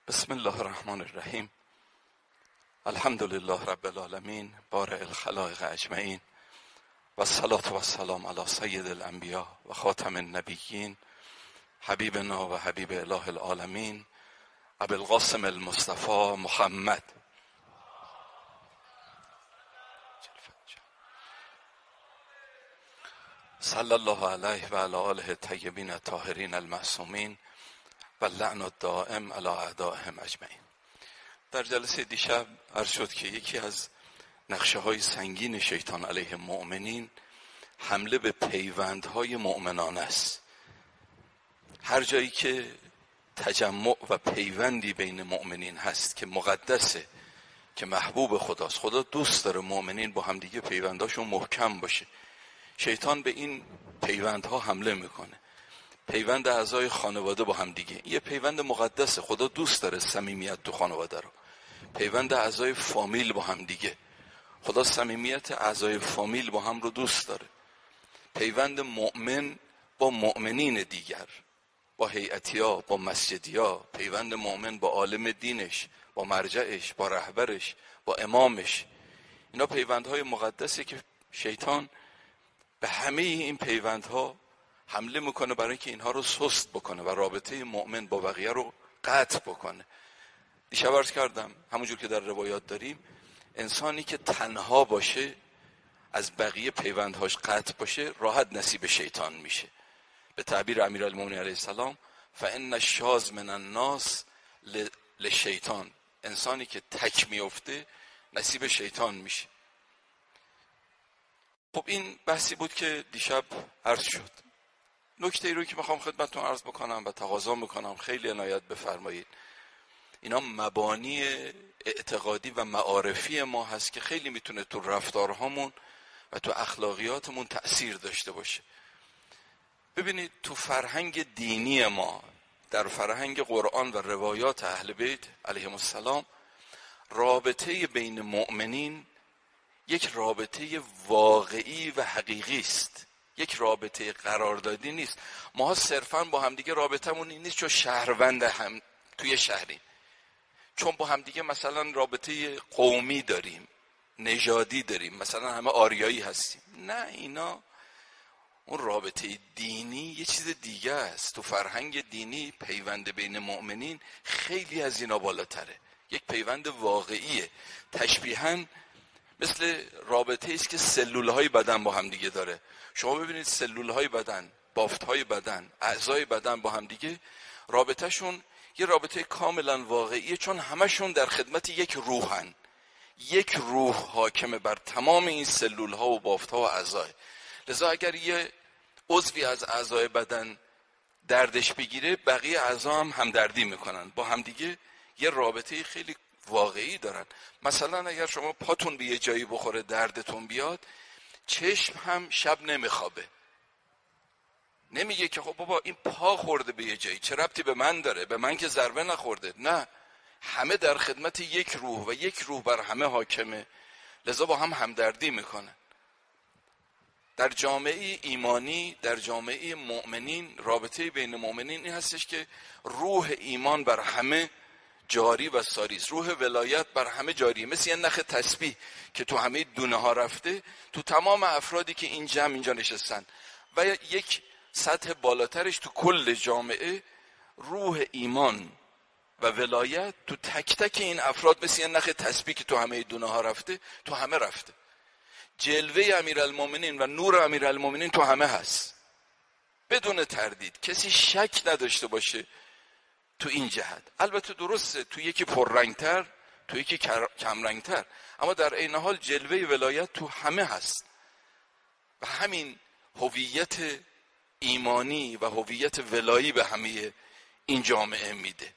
بسم الله الرحمن الرحیم. الحمد لله رب العالمین بارئ الخلائق اجمعین و الصلاة و السلام علی سید الانبیاء و خاتم النبیین حبیبنا و حبیب اله العالمین ابی القاسم المصطفى محمد صلی الله علیه و علی آله الطیبین الطاهرین المعصومین و لعن الدائم علی اعدائهم اجمعین. در جلسه دیشب عرض شد که یکی از نقشه های سنگین شیطان علیه مؤمنین حمله به پیوندهای مؤمنان است. هر جایی که تجمع و پیوندی بین مؤمنین هست که مقدسه، که محبوب خداست، خدا دوست داره مؤمنین با همدیگه پیوندهاشون محکم باشه، شیطان به این پیوندها حمله میکنه. پیوند اعضای خانواده با هم دیگه، یه پیوند مقدسه، خدا دوست داره صمیمیت تو خانواده رو. پیوند اعضای فامیل با هم دیگه، خدا صمیمیت اعضای فامیل با هم رو دوست داره. پیوند مؤمن با مؤمنین دیگر، با هیئتیا، با مسجدیا، پیوند مؤمن با عالم دینش، با مرجعش، با رهبرش، با امامش. اینا پیوندهای مقدسه که شیطان به همه این پیوندها حمله میکنه برای اینکه اینها رو سست بکنه و رابطه مؤمن با بقیه رو قطع بکنه. دیشب عرض کردم همونجور که در روایات داریم، انسانی که تنها باشه، از بقیه پیوندهاش قطع باشه، راحت نصیب شیطان میشه. به تعبیر امیرالمومنین علیه السلام فان الشاذ من الناس لشیطان، انسانی که تک میفته نصیب شیطان میشه. خب این بحثی بود که دیشب عرض شد. نکته ای رو که میخوام خدمتتون عرض بکنم و تقاضا میکنم خیلی عنایت بفرمایید، اینا مبانی اعتقادی و معارفی ما هست که خیلی میتونه تو رفتارهامون و تو اخلاقیاتمون تأثیر داشته باشه. ببینید تو فرهنگ دینی ما، در فرهنگ قرآن و روایات اهل بیت علیهم السلام، رابطه بین مؤمنین یک رابطه واقعی و حقیقی است، یک رابطه قراردادی نیست. ما صرفا با همدیگه رابطمون این نیست چون شهروند هم توی شهریم، چون با همدیگه مثلا رابطه قومی داریم، نژادی داریم، مثلا همه آریایی هستیم. نه، اینا اون رابطه دینی یه چیز دیگه است. تو فرهنگ دینی پیوند بین مؤمنین خیلی از اینا بالاتره، یک پیوند واقعیه. تشبیهاً مثل رابطه است که سلولهای بدن با هم دیگه داره. شما ببینید سلولهای بدن، بافتهای بدن، اعضای بدن با هم دیگه رابطهشون یه رابطه کاملا واقعیه، چون همشون در خدمت یک روحن. یک روح حاکمه بر تمام این سلولها و بافتها و اعضای. لذا اگر یه عضوی از اعضای بدن دردش بگیره، بقیه اعضا هم همدردی میکنن، با هم دیگه یه رابطه خیلی واقعی دارن. مثلا اگر شما پاتون به یه جایی بخوره دردتون بیاد، چشم هم شب نمیخوابه، نمیگه که خب بابا این پا خورده به یه جایی، چه ربطی به من داره، به من که ضربه نخورده. نه، همه در خدمت یک روح و یک روح بر همه حاکمه، لذا با هم همدردی میکنن. در جامعه ایمانی، در جامعه مؤمنین، رابطه بین مؤمنین این هستش که روح ایمان بر همه جاری و ساری است، روح ولایت بر همه جاری، مثل یه نخ تسبیح که تو همه دونه ها رفته، تو تمام افرادی که این جمع اینجا نشستن، و یک سطح بالاترش تو کل جامعه، روح ایمان و ولایت تو تک تک این افراد مثل یه نخ تسبیح که تو همه دونه ها رفته، تو همه رفته. جلوه امیرالمومنین و نور امیرالمومنین تو همه هست، بدون تردید، کسی شک نداشته باشه تو این جهت. البته درسته تو یکی پررنگتر، تو یکی کمرنگتر، اما در عین حال جلوه ولایت تو همه هست و همین هویت ایمانی و هویت ولایی به همه این جامعه میده.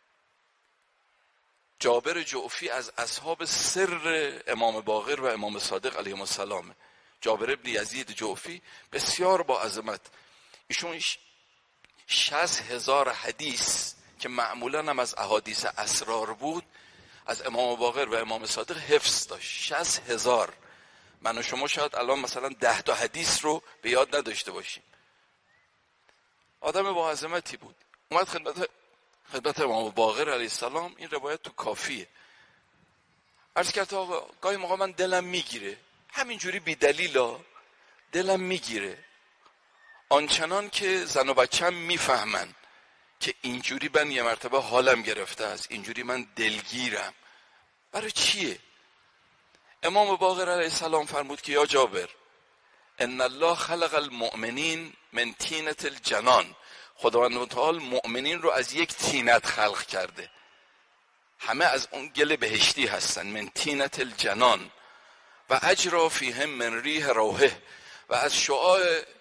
جابر جعفی از اصحاب سر امام باقر و امام صادق علیهم السلام. جابر ابن یزید جعفی بسیار با عظمت، ایشون 60,000 حدیث که معمولا هم از احادیث اسرار بود، از امام باقر و امام صادق حفظ داشت. 60,000. من و شما شاید الان مثلا 10 تا حدیث رو به یاد نداشته باشیم. آدم با عظمتی بود. اومد خدمت خدمت امام باقر علیه السلام این روایت تو کافیه. عرض کرد آقا گاهی موقع من دلم میگیره، همینجوری بی دلیلا دلم میگیره، آنچنان که زن و بچه‌م میفهمن که اینجوری من یه مرتبه حالم گرفته است، اینجوری من دلگیرم. برای چیه؟ امام باقر علیه السلام فرمود که یا جابر ان الله خلق المؤمنین من طینة الجنان، خداوند متعال مؤمنین رو از یک طینت خلق کرده، همه از اون گل بهشتی هستن، من طینة الجنان و اجرا فیهم من ریح روحه، و از شعاع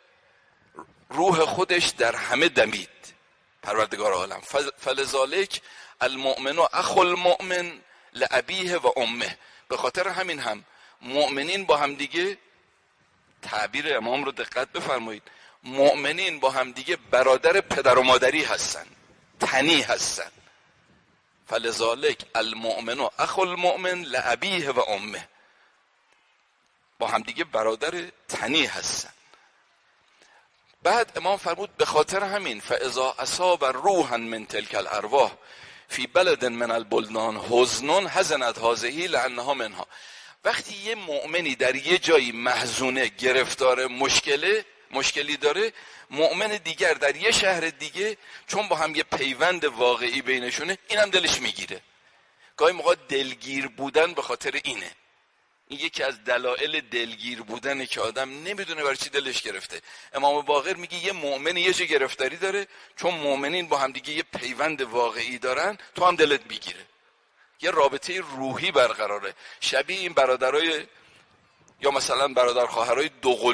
روح خودش در همه دمید پروردگار عالم. فلذالک المؤمن اخو المؤمن لابیه و امه، به خاطر همین هم مؤمنین با هم دیگه، تعبیر امام رو دقت بفرمایید، مؤمنین با هم دیگه برادر پدر و مادری هستن، تنی هستن. فلذالک المؤمن اخو المؤمن لابیه و امه، با هم دیگه برادر تنی هستن. بعد امام فرمود به خاطر همین فاذا اصاب روحا من تلك الارواح فی بلد من البلدان حزن حزنت هذه لانها منها، وقتی یه مؤمنی در یه جایی محزونه، گرفتار مشکلی داره، مؤمن دیگر در یه شهر دیگه چون با هم یه پیوند واقعی بینشونه، اینم دلش میگیره. گاهی موقع دلگیر بودن به خاطر اینه، این یکی از دلایل دلگیر بودنه که آدم نمیدونه برای چی دلش گرفته. امام باقر میگه یه مؤمن یه چه گرفتاری داره، چون مؤمنین با هم دیگه یه پیوند واقعی دارن، تو هم دلت میگیره، یه رابطه روحی برقراره. شبیه این برادرای یا مثلا برادر خواهرای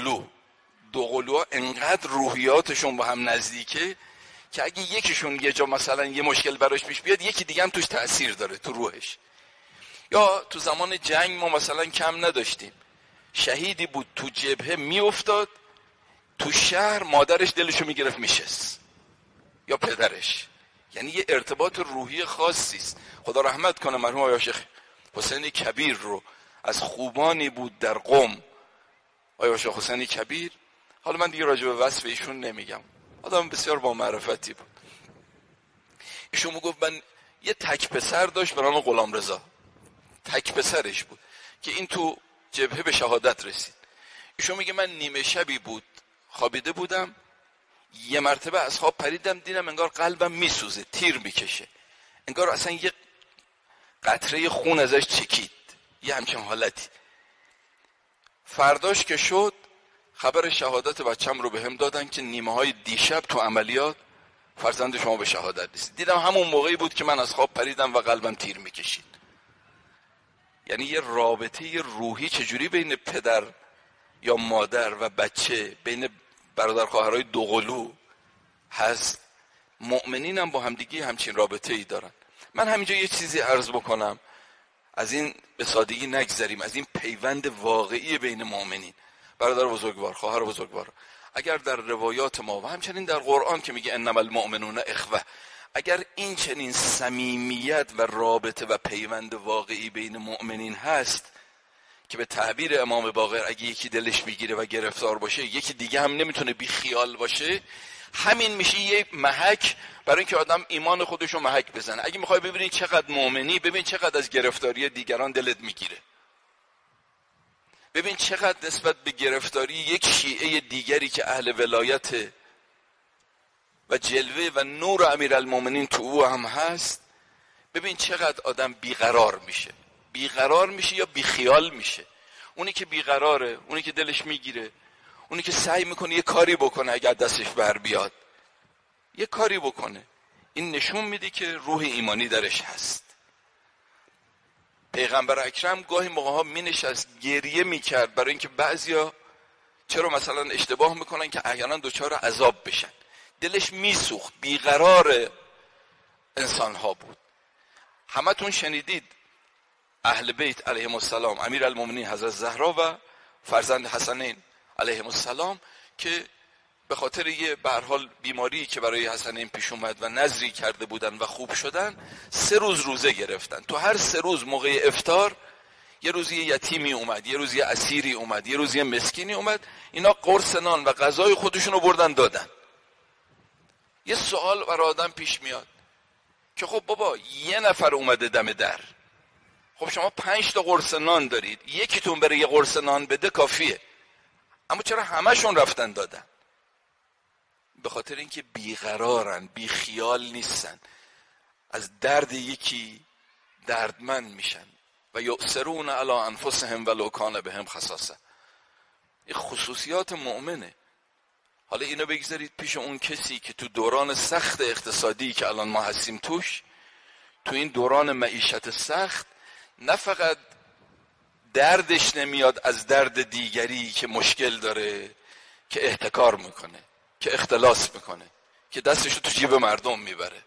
دوقلوها انقدر روحیاتشون با هم نزدیکه که اگه یکیشون یه جا مثلا یه مشکل براش پیش بیاد، یکی دیگه هم توش تأثیر داره تو روحش. یا تو زمان جنگ ما مثلا کم نداشتیم، شهیدی بود تو جبهه میافتاد، تو شهر مادرش دلشو میگرفت میشست، یا پدرش. یعنی یه ارتباط روحی خاصی است. خدا رحمت کنه مرحوم آقای شیخ حسین کبیر رو، از خوبانی بود در قم آقای شیخ حسین کبیر. حالا من دیگه راجع به وصف ایشون نمیگم، آدم بسیار با معرفتی بود. ایشون میگفت من یه تک پسر داشت به نام غلامرضا، تک پسرش بود که این تو جبهه به شهادت رسید. ایشون میگه من نیمه شبی بود خوابیده بودم، یه مرتبه از خواب پریدم، دیدم انگار قلبم میسوزه، تیر میکشه، انگار اصلا یه قطره خون ازش چکید، یه همچین حالتی. فرداش که شد خبر شهادت بچم رو بهم دادن که نیمه های دیشب تو عملیات فرزند شما به شهادت رسید. دیدم همون موقعی بود که من از خواب پریدم و قلبم تیر میکشید. یعنی یه رابطه روحی چجوری بین پدر یا مادر و بچه، بین برادر خواهرای دوقلو هست. مؤمنین هم با همدیگه همچین رابطه ای دارن. من همینجا یه چیزی عرض بکنم، از این به سادگی نگذریم، از این پیوند واقعی بین مؤمنین، برادر بزرگوار، خواهر بزرگوار. اگر در روایات ما و همچنین در قرآن که میگه انما المؤمنون اخوه، اگر این چنین صمیمیت و رابطه و پیوند واقعی بین مؤمنین هست که به تعبیر امام باقر اگه یکی دلش میگیره و گرفتار باشه، یکی دیگه هم نمیتونه بی خیال باشه، همین میشه یک محک برای اینکه آدم ایمان خودش رو محک بزنه. اگه میخوای ببینی چقدر مؤمنی، ببین چقدر از گرفتاری دیگران دلت میگیره، ببین چقدر نسبت به گرفتاری یک شیعه دیگری که اهل ولایت و جلوه و نور امیرالمومنین تو او هم هست، ببین چقدر آدم بیقرار میشه یا بیخیال میشه. اونی که بیقراره، اونی که دلش میگیره، اونی که سعی میکنه یه کاری بکنه، اگر دستش بر بیاد یه کاری بکنه، این نشون میده که روح ایمانی درش هست. پیغمبر اکرم گاهی موقع‌ها مینشست گریه میکرد برای اینکه بعضیا چرا مثلا اشتباه میکنن که احیانا دچار عذاب بشن، دلش میسوخت، بیقرار انسان ها بود. همتون شنیدید اهل بیت علیهم السلام، امیرالمومنین حضرت زهرا و فرزند حسنین علیهم السلام، که به خاطر یه به هر حال بیماری که برای حسنین پیش اومد و نذری کرده بودن و خوب شدن، 3 روز روزه گرفتن. تو هر 3 روز موقع افطار یه روز یه یتیمی اومد، یه روز یه اسیری اومد، یه روز یه مسکینی اومد، اینا قرص نان و غذای خودشونو بردن دادن. یه سوال برای آدم پیش میاد، که خب بابا یه نفر اومده دم در، خب شما 5 تا قرص نان دارید، یکیتون بره یه قرص نان بده کافیه. اما چرا همشون رفتن دادن؟ به خاطر اینکه بیقرارن، بی خیال نیستن، از درد یکی دردمند میشن. و یؤثرون علی انفسهم ولو کان بهم خصاصه. این خصوصیات مؤمنه. حالا اینو بگذارید پیش اون کسی که تو دوران سخت اقتصادی که الان ما هستیم توش، تو این دوران معیشت سخت، نه فقط دردش نمیاد از درد دیگری که مشکل داره، که احتکار میکنه، که اختلاس میکنه، که دستشو تو جیب مردم میبره.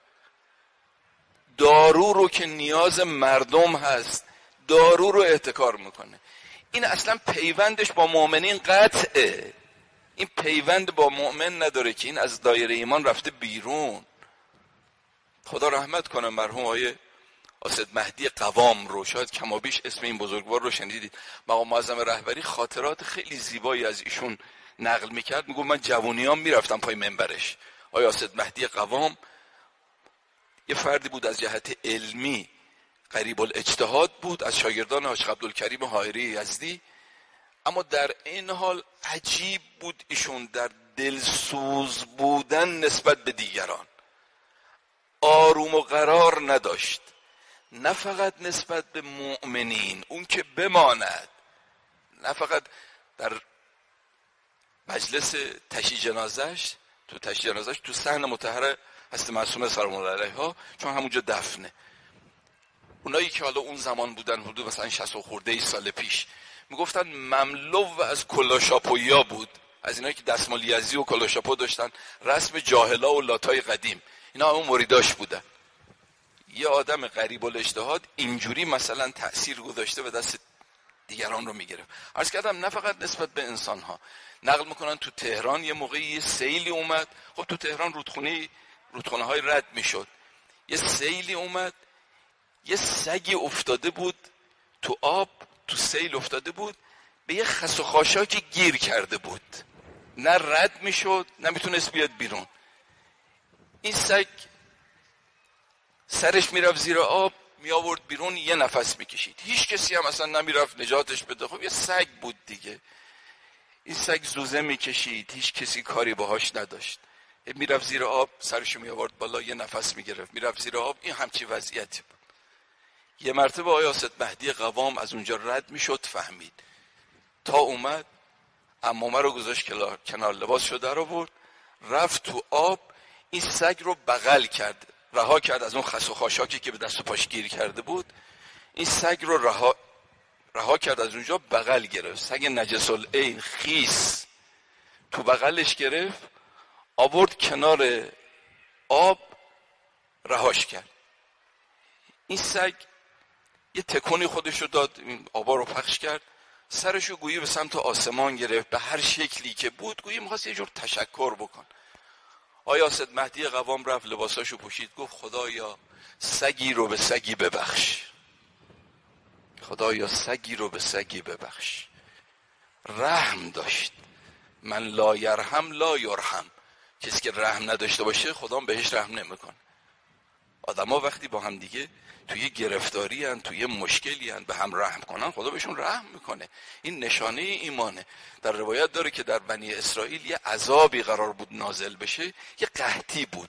دارو رو که نیاز مردم هست، دارو رو احتکار میکنه. این اصلا پیوندش با مؤمنین قطعه. این پیوند با مؤمن نداره که این از دایره ایمان رفته بیرون. خدا رحمت کنه مرحوم آقای اسد مهدی قوام رو، شاید کمابیش اسم این بزرگوار رو شنیدید. مقام معظم رهبری خاطرات خیلی زیبایی از ایشون نقل میکرد. میگه من جوونیام میرفتم پای منبرش. آقای اسد مهدی قوام یه فردی بود از جهت علمی قریب الاجتهاد بود، از شاگردان حاج عبدالکریم حائری یزدی، اما در این حال عجیب بود ایشون در دلسوز بودن نسبت به دیگران. آروم و قرار نداشت، نه فقط نسبت به مؤمنین، اون که بماند، نه فقط در مجلس تشییع جنازش، تو صحن مطهر هست معصومه سلام الله علیها، چون همونجا دفنه. اونایی که حالا اون زمان بودن، حدود مثلا 60 خورده سال پیش، میگفتن مملو از کلاشاپویا بود، از اینایی که دستمال یزدی و کلاشاپو داشتن، رسم جاهلا و لاتای قدیم، اینا همون مریداش بودن. یه آدم قریب الاجتهاد اینجوری مثلا تأثیر گذاشته و دست دیگران رو میگرفت. عرض کردم نه فقط نسبت به انسان ها. نقل میکنن تو تهران یه موقعی یه سیلی اومد. خب تو تهران رودخونه های رد میشد. یه سیلی اومد، یه سگی افتاده بود تو آب، تو سیل افتاده بود، به یه خس و خاشاکی گیر کرده بود، نه رد میشد نه میتونست بیاد بیرون. این سگ سرش میرفت زیر آب، میآورد بیرون، یه نفس میکشید، هیچ کسی هم اصلا نمیرفت نجاتش بده. خب یه سگ بود دیگه. این سگ زوزه میکشید، هیچ کسی کاری باهاش نداشت. میرفت زیر آب، سرشو میآورد بالا، یه نفس میگرفت، میرفت زیر آب. این همچی وضعیتی بود. یه مرتبه آقای اسد مهدی قوام از اونجا رد میشد، فهمید، تا اومد عمامه رو گذاشت کنار، لباس شده رو برد، رفت تو آب، این سگ رو بغل کرد، رها کرد از اون خس و خاشاکی که به دست و پاش گیر کرده بود. این سگ رو رها کرد از اونجا، بغل گرفت، سگ نجس العین خیس تو بغلش گرفت، آورد کنار آب، رهاش کرد. این سگ یه تکونی خودشو داد، این آبا رو پخش کرد، سرشو گویی به سمت آسمان گرفت، به هر شکلی که بود گویی می‌خواست یه جور تشکر بکن. آیا اسد مهدی قوام رفت لباساشو پوشید، گفت خدایا سگی رو به سگی ببخش، خدایا سگی رو به سگی ببخش. رحم داشت. من لا یرحم لا یرحم. کسی که رحم نداشته باشه خدا بهش رحم نمیکنه. آدما وقتی با هم دیگه توی گرفتاری ان، توی مشکلی ان، به هم رحم کنن، خدا بهشون رحم میکنه. این نشانه ایمانه. در روایت داره که در بنی اسرائیل یه عذابی قرار بود نازل بشه، یه قحطی بود،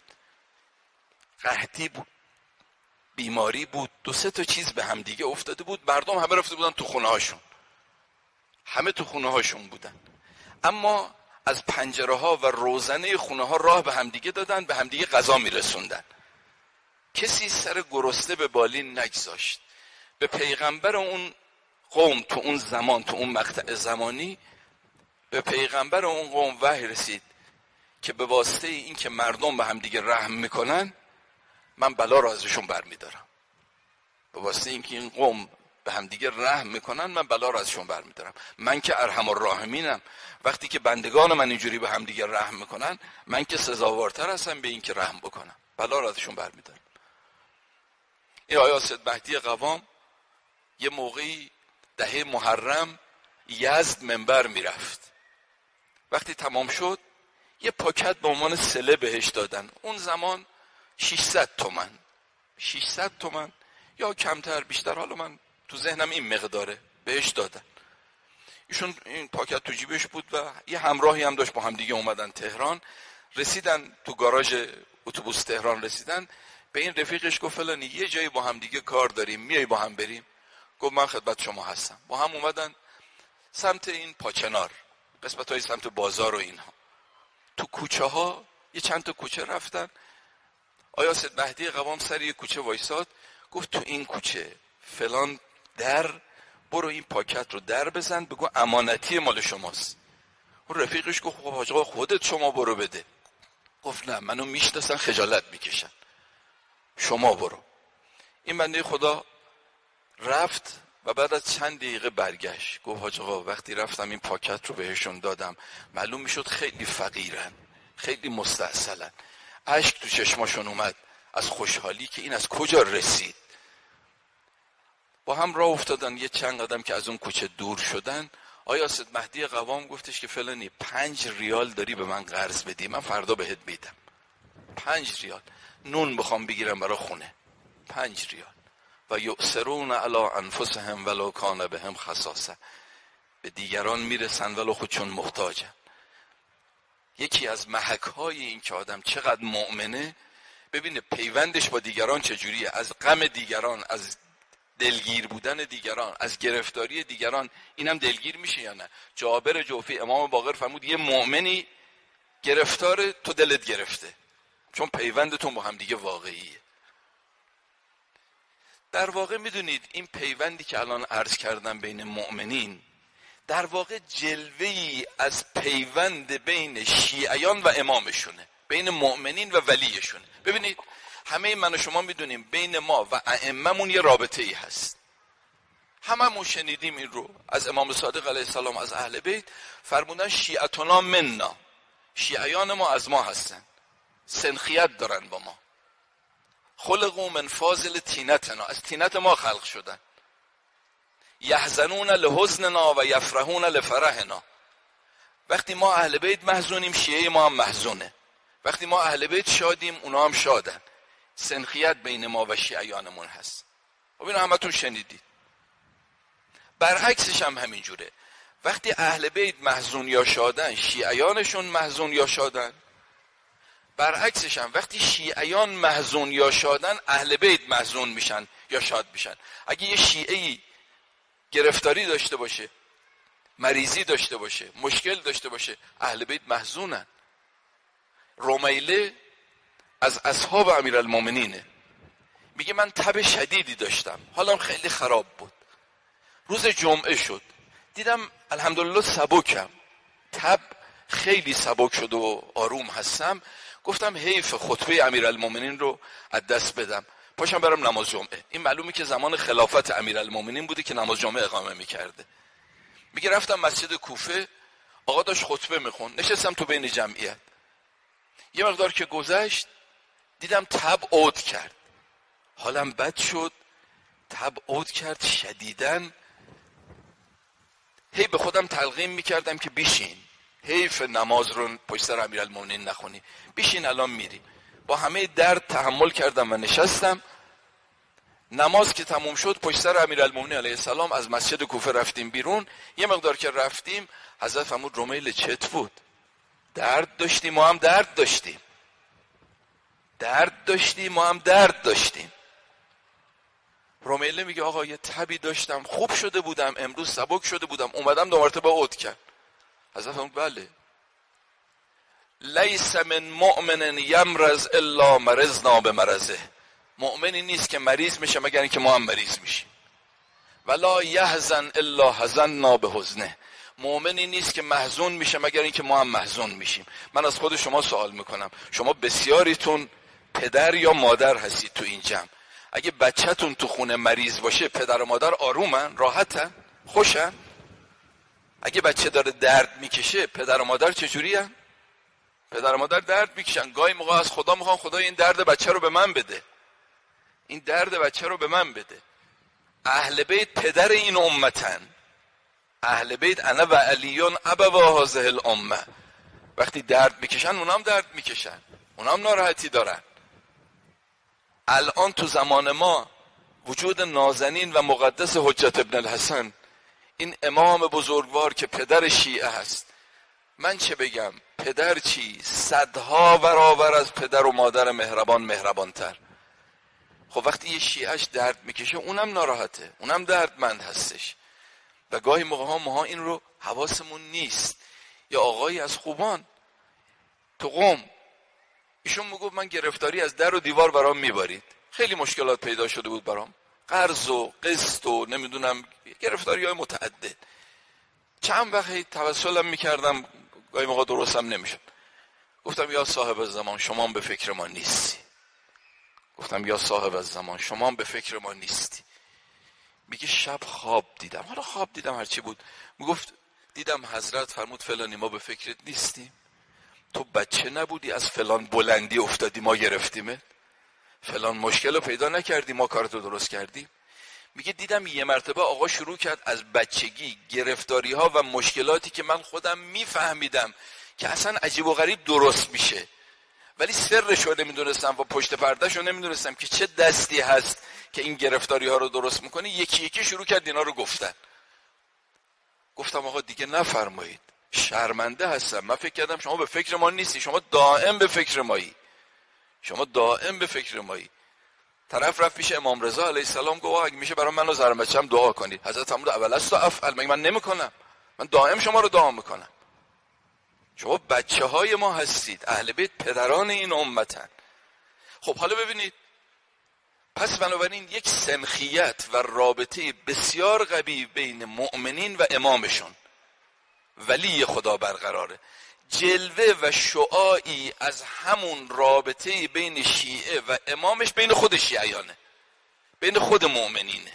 بیماری بود، 2-3 تا چیز به هم دیگه افتاده بود، مردم همه رفته بودن تو خونه هاشون، همه تو خونه هاشون بودن، اما از پنجره ها و روزنه خونه ها راه به هم دیگه دادن، به هم دیگه غذا میرسوندن. کسی سر گرسنه به بالین نگذاشت. به پیغمبر اون قوم تو اون زمان، تو اون مقطع زمانی، به پیغمبر اون قوم وحی رسید که به واسطه این که مردم به هم دیگه رحم میکنن، من بلا رو ازشون برمیدارم. به واسطه این که این قوم به هم دیگه رحم میکنن، من بلا رو ازشون برمیدارم. من که ارحم الراحمینم. وقتی که بندگان من اینجوری به هم دیگه رحم میکنن، من که سزاوارتر هستم به این که رحم بکنم، بلا رو ازشون برمیدارم. این آقای اسد مهدی قوام یه موقعی دهه محرم یزد منبر میرفت. وقتی تمام شد یه پاکت به عنوان صله بهش دادن. اون زمان 600 تومن 600 تومن یا کمتر بیشتر، حالا من تو ذهنم این مقداره، بهش دادن. ایشون این پاکت تو جیبش بود و یه همراهی هم داشت، با هم دیگه اومدن تهران. رسیدن تو گاراژ اتوبوس تهران، رسیدن به این رفیقش گفت فلانی یه جایی با هم دیگه کار داریم، میای با هم بریم؟ گفت من خدمت شما هستم. با هم اومدن سمت این پاچنار، قسمت‌های سمت بازار و اینها. تو کوچه ها یه چند تا کوچه رفتن. آیا سید مهدی قوام سر یه کوچه وایساد، گفت تو این کوچه فلان در، برو این پاکت رو در بزن، بگو امانتی مال شماست. اون رفیقش گفت خب حاج آقا خودت شما برو بده. گفت نه، منو میشناسن خجالت میکشن، شما برو. این بنده خدا رفت و بعد از چند دقیقه برگشت، گفت حاج آقا وقتی رفتم این پاکت رو بهشون دادم، معلوم میشد خیلی فقیرن، خیلی مستعسلن. اشک تو چشماشون اومد از خوشحالی که این از کجا رسید. با هم راه افتادن. یه چند قدم که از اون کوچه دور شدن، آیا سید مهدی قوام گفتش که فلانی 5 ریال داری به من قرض بدی، من فردا بهت میدم. 5 ریال نون بخوام بگیرم برای خونه، 5 ریال. و یؤثرون علی انفسهم ولو کان بهم خصاصه، به دیگران میرسن ولو خودشون محتاجن. یکی از محک‌های این که آدم چقدر مؤمنه، ببینه پیوندش با دیگران چجوریه، از غم دیگران، از دلگیر بودن دیگران، از گرفتاری دیگران، اینم دلگیر میشه یا نه؟ جابر جوفی امام باقر فرمود یه مؤمنی گرفتار تو دلت گرفته، چون پیوندتون با هم دیگه واقعیه. در واقع میدونید این پیوندی که الان عرض کردم بین مؤمنین، در واقع جلوه‌ای از پیوند بین شیعیان و امامشونه، بین مؤمنین و ولیشونه. ببینید همه من و شما میدونیم بین ما و ائمه‌مون یه رابطه ای هست. هممون شنیدیم این رو از امام صادق علیه السلام، از اهل بیت، فرمودن شیعتنا منا، شیعیان ما از ما هستن، سنخیت دارن با ما. خلقوا من فاضل طینتنا، از طینت ما خلق شدن. یحزنون لحزننا و یفرحون لفرحنا، وقتی ما اهل بیت محزونیم شیعه ما هم محزونه، وقتی ما اهل بیت شادیم اونا هم شادن. سنخیت بین ما و شیعیانمون هست. خب اینو همتون شنیدید. برعکسش هم همینجوره، وقتی اهل بیت محزون یا شادن شیعیانشون محزون یا شادن. برعکسش هم وقتی شیعیان محزون یا شادن اهل بیت محزون میشن یا شاد میشن. اگه یه شیعه‌ای گرفتاری داشته باشه، مریضی داشته باشه، مشکل داشته باشه، اهل بیت محزونن. رمیله از اصحاب امیرالمومنینه، میگه من تب شدیدی داشتم، حالم خیلی خراب بود. روز جمعه شد، دیدم الحمدلله سبکم، تب خیلی سبک شد و آروم هستم. گفتم حیف خطبه امیرالمومنین رو از دست بدم، پاشم برم نماز جمعه. این معلومه که زمان خلافت امیرالمومنین بوده که نماز جمعه اقامه میکرده. میگه رفتم مسجد کوفه، آقا داشت خطبه میخون، نشستم تو بین جمعیت. یه مقدار که گذشت دیدم تب عود کرد، حالم بد شد، تب عود کرد شدیداً. هی به خودم تلقین میکردم که بشین، حیف نماز رو پشت سر امیرالمومنین نخونی، بشین الان میری. با همه درد تحمل کردم و نشستم. نماز که تموم شد پشت سر امیرالمومنین علیه السلام از مسجد کوفه رفتیم بیرون. یه مقدار که رفتیم حضرت فرمود رمیل چت بود؟ درد داشتی ما هم درد داشتیم، درد داشتی ما هم درد داشتیم. رمیله میگه آقا یه تبی داشتم، خوب شده بودم، امروز سبک شده بودم، اومدم 2 مرتبه عود کرد. حضرت فرمود بله، لیس من مؤمن یمرض الا مرضنا بمرضه، مؤمنی نیست که مریض میشه مگر اینکه ما هم مریض میشیم. ولا یحزن الا حزننا بحزنه، مؤمنی نیست که محزون میشه مگر اینکه ما هم محزون میشیم. من از خود شما سوال میکنم، شما بسیاریتون پدر یا مادر هستید تو این جمع، اگه بچه‌تون تو خونه مریض باشه پدر و مادر آرومن، راحتن، خوشن؟ اگه بچه داره درد میکشه پدر و مادر چجورین؟ پدر و مادر درد میکشن، گاهی موقع از خدا میخوان خدای این درد بچه رو به من بده، این درد بچه رو به من بده. اهل بیت پدر این امتن، اهل بیت انا و علیون ابوا هذه الامه، وقتی درد میکشن اونام درد میکشن، اونام ناراحتی دارن. الان تو زمان ما وجود نازنین و مقدس حجت ابن الحسن، این امام بزرگوار که پدر شیعه هست، من چه بگم، پدر چی؟ صدها برابر از پدر و مادر مهربانتر. خب وقتی یه شیعهش درد میکشه اونم ناراحته، اونم دردمند هستش. و گاهی موقع ها ماها این رو حواسمون نیست. یا آقایی از خوبان تو قم، ایشون میگفت من گرفتاری از در و دیوار برام میبارید، خیلی مشکلات پیدا شده بود برام، قرض و قسط و نمیدونم گرفتاری های متعدد. چند وقت توسلم میکردم، گاهی موقع درستم نمیشد. گفتم یا صاحب زمان شما هم به فکر ما نیستی. گفتم یا صاحب زمان شما هم به فکر ما نیستی. میگه شب خواب دیدم، حالا خواب دیدم هرچی بود، میگفت دیدم حضرت فرمود فلانی ما به فکرت نیستیم، تو بچه نبودی از فلان بلندی افتادی ما گرفتیمه، فلان مشکل رو پیدا نکردی ما کارتو درست کردیم. میگه دیدم یه مرتبه آقا شروع کرد از بچگی گرفتاری ها و مشکلاتی که من خودم میفهمیدم که اصلا عجیب و غریب درست میشه، ولی سرشو نمیدونستم و پشت پردهشو نمیدونستم که چه دستی هست که این گرفتاری ها رو درست میکنه. یکی یکی شروع کرد اینا رو گفتن. گفتم آقا دیگه نفرمایید، شرمنده هستم، من فکر کردم شما به فکر ما نیستی، شما دائم به فکر مایی، شما دائم به فکر مایی. طرف رفت پیش امام رضا علیه السلام گفت اگه میشه برای من و زر بچه‌م دعا کنید. حضرت فرمود اولست و افعل، مگه من نمیکنم؟ من دائم شما رو دعا میکنم. شما بچه های ما هستید، اهل بیت پدران این امتن. خب حالا ببینید، پس بنابراین یک سنخیت و رابطه بسیار قوی بین مؤمنین و امامشون ولی خدا برقراره. جلوه و شعاعی از همون رابطه بین شیعه و امامش بین خود شیعیانه، بین خود مؤمنینه،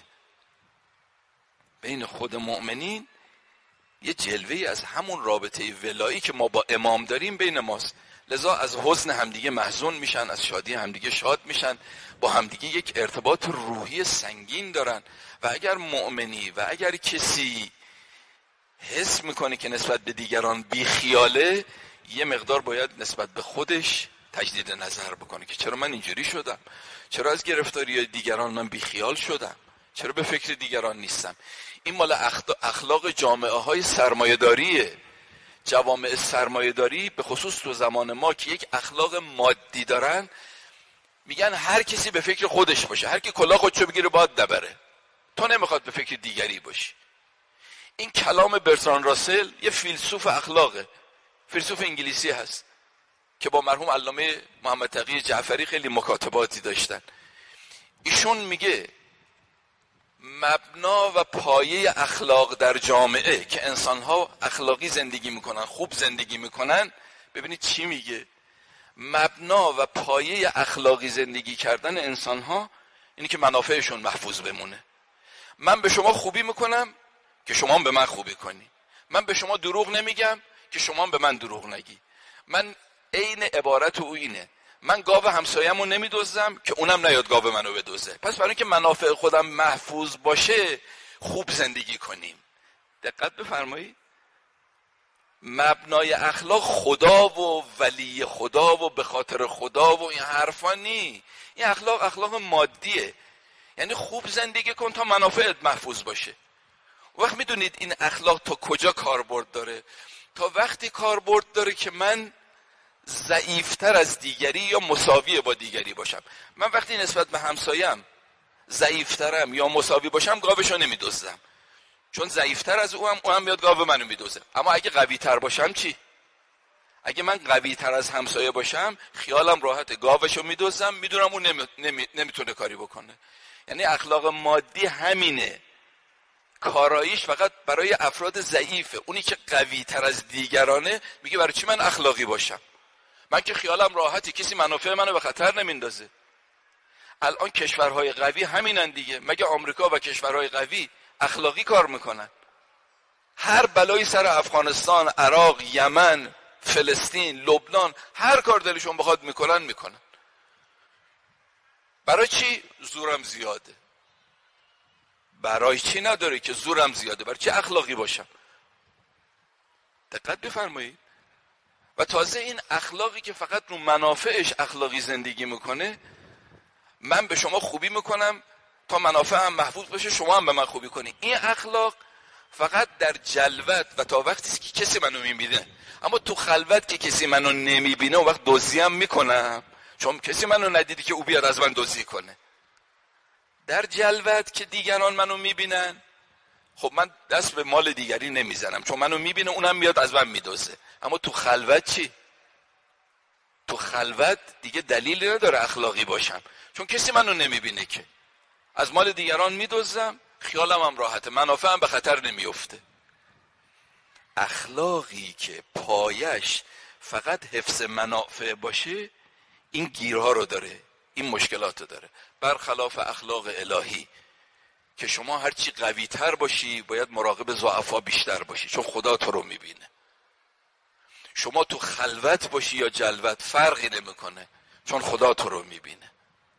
بین خود مؤمنین یه جلوه از همون رابطه ولایی که ما با امام داریم بین ماست. لذا از حزن همدیگه محزون میشن، از شادی همدیگه شاد میشن، با همدیگه یک ارتباط روحی سنگین دارن. و اگر مؤمنی و اگر کسی حس میکنه که نسبت به دیگران بیخیاله، یه مقدار باید نسبت به خودش تجدید نظر بکنه که چرا من اینجوری شدم، چرا از گرفتاری دیگران من بیخیال شدم، چرا به فکر دیگران نیستم. این مال اخلاق جامعه های سرمایه‌داریه. جوامع سرمایه‌داری به خصوص تو زمان ما که یک اخلاق مادی دارن، میگن هر کسی به فکر خودش باشه، هر کی کلاه خودشو بگیره باید نبره، تو نمیخواد به فکر دیگری باشی. این کلام برتراند راسل یه فیلسوف اخلاقه، فیلسوف انگلیسی هست که با مرحوم علامه محمد تقی جعفری خیلی مکاتباتی داشتن. ایشون میگه مبنا و پایه اخلاق در جامعه که انسانها اخلاقی زندگی میکنن، خوب زندگی میکنن، ببینید چی میگه، مبنا و پایه اخلاقی زندگی کردن انسانها اینی که منافعشون محفوظ بمونه. من به شما خوبی میکنم که شما هم به من خوبی کنی، من به شما دروغ نمیگم که شما هم به من دروغ نگی. من عین عبارت او اینه، من گاو همسایه‌مو نمیدزدم که اونم نیاد گاو منو بدزده. پس برای اینکه منافع خودم محفوظ باشه خوب زندگی کنیم. دقت بفرمایید، مبنای اخلاق خدا و ولی خدا و به خاطر خدا و این حرفا نی. این اخلاق مادیه، یعنی خوب زندگی کن تا منافعت محفوظ باشه. وقت میدونید این اخلاق تا کجا کاربرد داره؟ تا وقتی کاربرد داره که من ضعیفتر از دیگری یا مساوی با دیگری باشم. من وقتی نسبت به همسایم ضعیفترم یا مساوی باشم گاوشو نمیدزدم، چون ضعیفتر از اونم میاد گاو منو میدزده. اما اگه قوی تر باشم چی؟ اگه من قوی تر از همسایه باشم خیالم راحته، گاوشو میدزدم، میدونم اون نمیتونه کاری بکنه. یعنی اخلاق مادی همینه، کاراییش فقط برای افراد ضعیفه. اونی که قوی تر از دیگرانه میگه برای چی من اخلاقی باشم؟ من که خیالم راحتی، کسی منافع منو به خطر نمیندازه. الان کشورهای قوی همینن دیگه. مگه آمریکا و کشورهای قوی اخلاقی کار میکنن؟ هر بلایی سر افغانستان، عراق، یمن، فلسطین، لبنان، هر کار دلشون بخواد میکنن. برای چی؟ زورم زیاده. برای چی نداره که زورم زیاده؟ برای چی اخلاقی باشم؟ دقت بفرمایید. و تازه این اخلاقی که فقط رو منافعش اخلاقی زندگی میکنه، من به شما خوبی میکنم تا منافعم محفوظ باشه، شما هم به من خوبی کنی. این اخلاق فقط در جلوت و تا وقتی که کسی منو میبینه، اما تو خلوت که کسی منو نمیبینه اون وقت دزدی هم میکنم، چون کسی منو ندیدی که او بیاد از من دزدی کنه. در جلوت که دیگران منو میبینن، خب من دست به مال دیگری نمیزنم چون منو میبینه اونم میاد از من میدزده. اما تو خلوت چی؟ تو خلوت دیگه دلیلی نداره اخلاقی باشم، چون کسی منو نمیبینه که از مال دیگران میدزدم، خیالم هم راحته، منافعم به خطر نمیفته. اخلاقی که پایش فقط حفظ منافع باشه این گیرها رو داره، این مشکلات رو داره، برخلاف اخلاق الهی که شما هرچی قوی تر باشی باید مراقب ضعفا بیشتر باشی، چون خدا تو رو میبینه. شما تو خلوت باشی یا جلوت فرقی نمیکنه، چون خدا تو رو میبینه.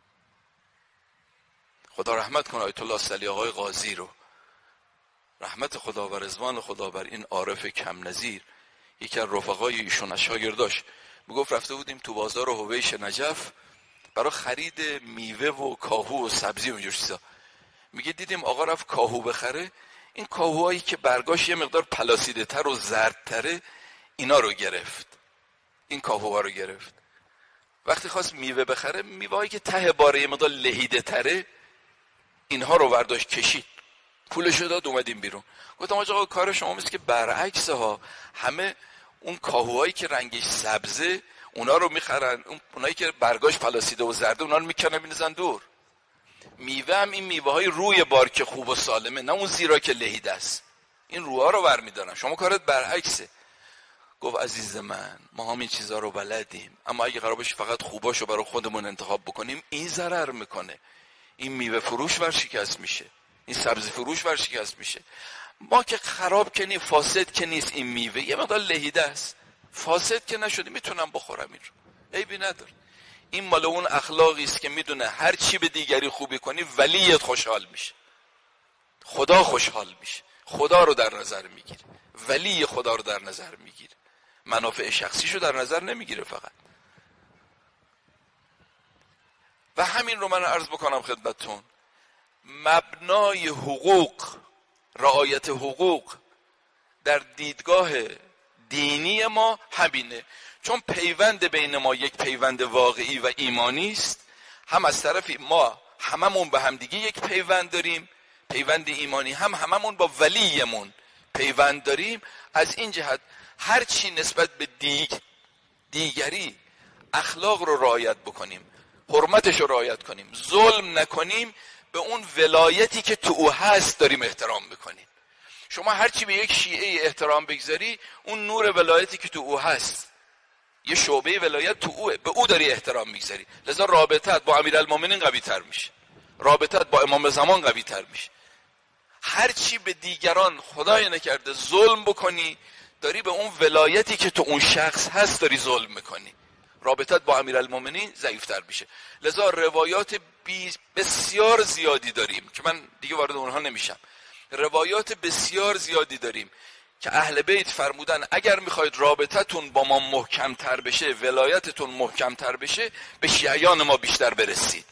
خدا رحمت کنه آیت الله صلی آقای قاضی رو، رحمت خدا و رضوان خدا بر این عارف کم نظیر. یکی از رفقای ایشون از شاگرداش میگفت رفته بودیم تو بازار هویش نجف برای خرید میوه و کاهو و سبزی و اینجور چیزا. میگه دیدیم آقا رفت کاهو بخره، این کاهوهایی که برگاش یه مقدار پلاسیده تر و زردتره اینا رو گرفت، این کاهوها رو گرفت. وقتی خواست میوه بخره، میوهایی که ته باره یه مقدار لهیده تره اینها رو برداشت کشید، پولشو داد، اومدیم بیرون. گفتم آقا کار شما مثل که برعکسه ها، همه اون کاهوهایی که رنگش سبزه اونا رو میخرن، اونایی که برگاش پلاسیده و زرده اونا رو میکنن میندازن دور. میوه هم این میوه های روی بار که خوب و سالمه، نه اون زیرا که لهیده است، این روها رو برمیدارن. شما کارت برعکسه. گفت عزیز من ما هم این چیزا رو بلدیم، اما اگه قرار باشه فقط خوباشو برای خودمون انتخاب بکنیم این ضرر میکنه. این میوه فروش ورشکست میشه، این سبزی فروش ورشکست میشه. ما که خراب که نیست، فاسد که نیست، این میوه یه مقدار لهیده است، فاسد که نشده، میتونم بخورم، این رو عیبی نداره. این مال اون اخلاقی است که میدونه هر چی به دیگری خوبی کنی ولیت خوشحال میشه، خدا خوشحال میشه، خدا رو در نظر میگیره، ولی خدا رو در نظر میگیره، منافع شخصیشو در نظر نمیگیره فقط. و همین رو من عرض بکنم خدمتتون، مبنای حقوق، رعایت حقوق در دیدگاه دینی ما همینه، چون پیوند بین ما یک پیوند واقعی و ایمانی است. هم از طرفی ما هممون به همدیگه یک پیوند داریم، پیوند ایمانی، هم هممون با ولیمون پیوند داریم. از این جهت هر چی نسبت به دیگری اخلاق رو رعایت بکنیم، حرمتش رو رعایت کنیم، ظلم نکنیم، به اون ولایتی که تو او هست داریم احترام بکنیم. شما هرچی به یک شیعه احترام بگذاری، اون نور ولایتی که تو او هست، یه شعبه ولایت تو اوه، به او داری احترام میگذاری. لذا رابطت با امیرالمومنین قوی تر میشه، رابطت با امام زمان قوی تر میشه. هرچی به دیگران خدای نکرده ظلم بکنی، داری به اون ولایتی که تو اون شخص هست داری ظلم میکنی، رابطت با امیرالمومنین ضعیفتر میشه. لذا روایات بسیار زیادی داریم که من دیگه وارد اونها نمیشم، روایات بسیار زیادی داریم که اهل بیت فرمودن اگر میخواید رابطتون با ما محکمتر بشه، ولایتتون محکمتر بشه، به شیعیان ما بیشتر برسید.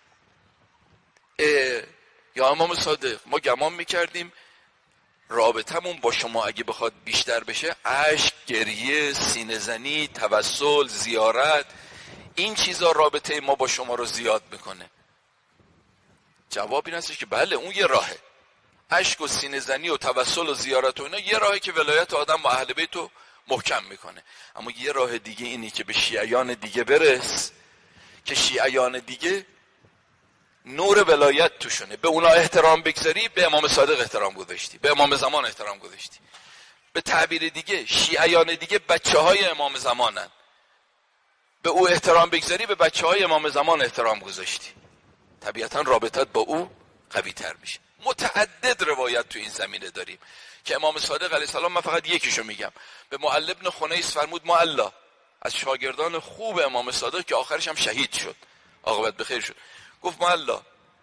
یا امام صادق ما گمان میکردیم رابطمون با شما اگه بخواد بیشتر بشه، اشک، گریه، سینه زنی، توسل، زیارت، این چیزا رابطه ما با شما رو زیاد میکنه. جواب این هستش که بله اون یه راهه، اشک و سینه زنی و توسل و زیارت و اینا یه راهی که ولایت آدم با اهل بیت رو محکم میکنه. اما یه راه دیگه اینی که به شیعیان دیگه برس، که شیعیان دیگه نور ولایت توشونه، به اونا احترام بگذاری، به امام صادق احترام گذاشتی، به امام زمان احترام گذاشتی. به تعبیر دیگه شیعیان دیگه بچه های امام زمانن، به او احترام بگذاری، به بچه های امام زمان احترام گذاشتی، طبیعتا رابطت با او قوی تر میشه. متعدد روایت تو این زمینه داریم که امام صادق علیه السلام، من فقط یکیشو میگم، به معل ابن خنیس فرمود معلا، از شاگردان خوب امام صادق که آخرش هم شهید شد، عاقبت بخیر شد، گفت معلا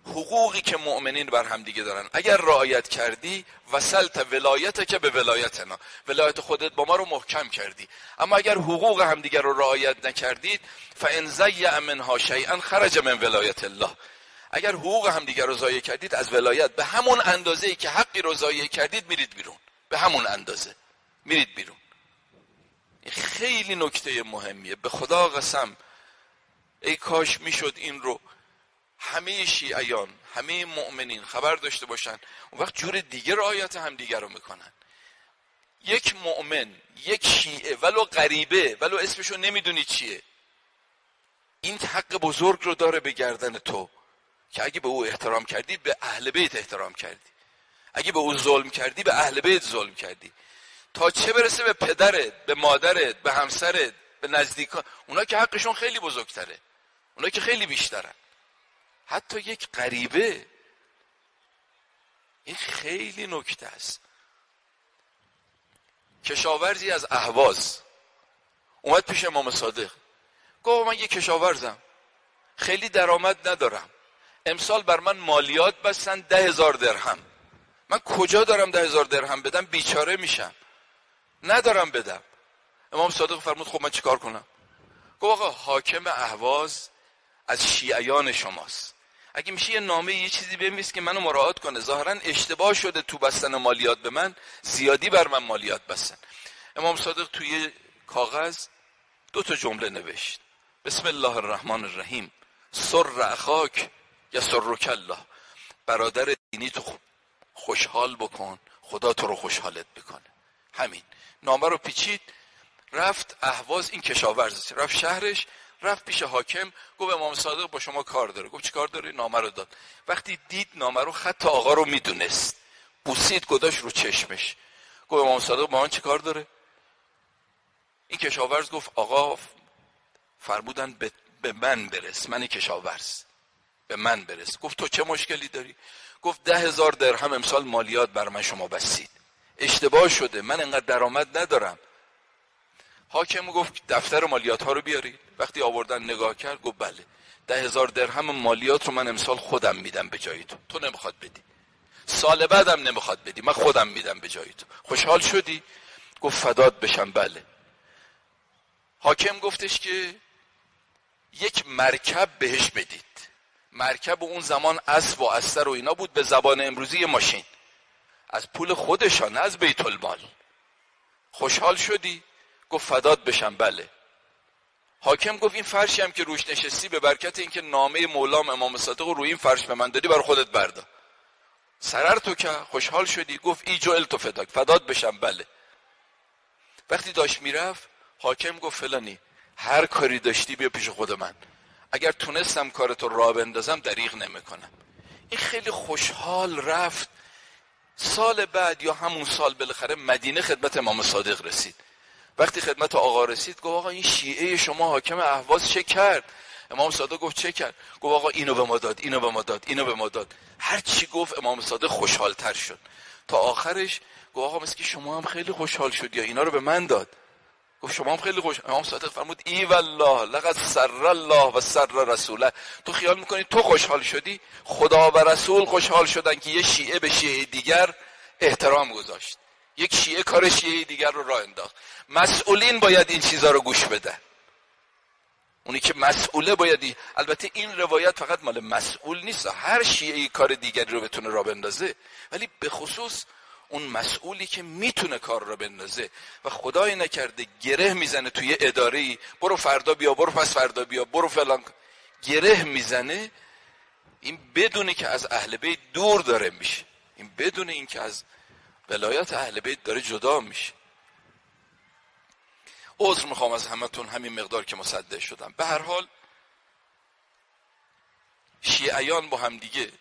حقوقی که مؤمنین بر هم دیگه دارن اگر رعایت کردی وصلت ولایت که به ولایتنا، ولایت خودت با ما رو محکم کردی. اما اگر حقوق هم دیگه رو رعایت نکردید فان ضیع منها شیئا خرج من ولایت الله، اگر حقوق هم دیگه رو ضایع کردید از ولایت به همون اندازه‌ای که حقی رو ضایع کردید میرید بیرون، به همون اندازه میرید بیرون. این خیلی نکته مهمیه. به خدا قسم ای کاش میشد این رو همه شیعیان، همه مؤمنین خبر داشته باشن، اون وقت جور دیگه رعایت هم دیگه رو میکنن. یک مؤمن، یک شیعه ولو غریبه، ولو اسمشو نمیدونی چیه، این حق بزرگ رو داره به گردن تو که اگه به او احترام کردی به اهل بیت احترام کردی، اگه به او ظلم کردی به اهل بیت ظلم کردی. تا چه برسه به پدرت، به مادرت، به همسرت، به نزدیکان، اونا که حقشون خیلی بزرگتره، اونا که خیلی بیشترن. حتی یک غریبه، این خیلی نکته است. کشاورزی از اهواز اومد پیش امام صادق، گفت من یک کشاورزم، خیلی درآمد ندارم، امسال بر من مالیات بستن 10,000 درهم، من کجا دارم 10,000 درهم بدم؟ بیچاره میشم، ندارم بدم. امام صادق فرمود خب من چیکار کنم؟ گفت آقا حاکم اهواز از شیعیان شماست، اگه میشه یه نامه یه چیزی بنویس که منو مراعات کنه، ظاهرا اشتباه شده تو بستن مالیات به من، زیادی بر من مالیات بستن. امام صادق توی کاغذ 2 جمله نوشت: بسم الله الرحمن الرحیم، سر اخاک یسرک الله، برادر دینی تو خوشحال بکن خدا تو رو خوشحالت بکنه. همین. نامه رو پیچید، رفت اهواز، این کشاورز رفت شهرش، رفت پیش حاکم، گفت امام صادق با شما کار داره. گفت چی کار داره؟ نامه رو داد. وقتی دید نامه رو، خط آقا رو میدونست، بوسید گذاشت رو چشمش، گفت امام صادق با من چی کار داره؟ این کشاورز گفت آقا فرمودن به من برس، من کشاورز، به من برس. گفت تو چه مشکلی داری؟ گفت 10,000 درهم امسال مالیات بر من شما بستید، اشتباه شده، من انقدر درآمد ندارم. حاکم گفت دفتر مالیات ها رو بیاری. وقتی آوردن نگاه کرد، گفت بله 10,000 درهم مالیات رو من امسال خودم میدم به جای تو نمیخواد بدی، سال بعدم نمیخواد بدی، من خودم میدم به جای تو. خوشحال شدی؟ گفت فدات بشم بله. حاکم گفتش که یک مرکب بهش بدید. مرکب اون زمان اسب و استر و اینا بود، به زبان امروزی ماشین، از پول خودشان، از بیت المال. خوشحال شدی؟ گفت فدات بشم بله. حاکم گفت این فرشی هم که روش نشستی به برکت اینکه نامه مولام امام صادق رو روی این فرش به من دادی، برای خودت بردار. سرر تو که خوشحال شدی؟ گفت ای جوئل تو فداک، فدات بشم بله. وقتی داشت میرفت، حاکم گفت فلانی هر کاری داشتی بیا پیش خود من، اگر تونستم کارتو راه بندازم دریغ نمیکنم. این خیلی خوشحال رفت. سال بعد یا همون سال بالاخره مدینه خدمت امام صادق رسید. وقتی خدمت آقا رسید، گفت آقا این شیعه شما حاکم اهواز چه کرد؟ امام صادق گفت چه کرد؟ گفت آقا اینو به ما داد، اینو به ما داد، اینو به ما داد. هر چی گفت امام صادق خوشحالتر شد، تا آخرش گفت آقا مثل که شما هم خیلی خوشحال شدی یا اینا رو به من داد. گفت شما هم خیلی خوش. امام صادق فرمود ای والله لقد سر الله و سر رسوله. تو خیال میکنی تو خوشحال شدی؟ خدا و رسول خوشحال شدن که یه شیعه به شیعه دیگر احترام گذاشت، یک شیعه کار شیعه دیگر رو راه انداخت. مسئولین باید این چیزا رو گوش بدن، اونی که مسئوله باید البته این روایت فقط مال مسئول نیست، هر شیعه کار دیگری رو بتونه راه بندازه، ولی به خصوص اون مسئولی که میتونه کار رو بندازه و خدای نکرده گره میزنه توی اداره‌ای، برو فردا بیا، برو پس فردا بیا، برو فلان، گره میزنه، این بدونه که از اهل بیت دور داره میشه، این بدونه این که از ولایت اهل بیت داره جدا میشه. عذر میخوام از همتون همین مقدار که مصدق شدم. به هر حال شیعیان با هم دیگه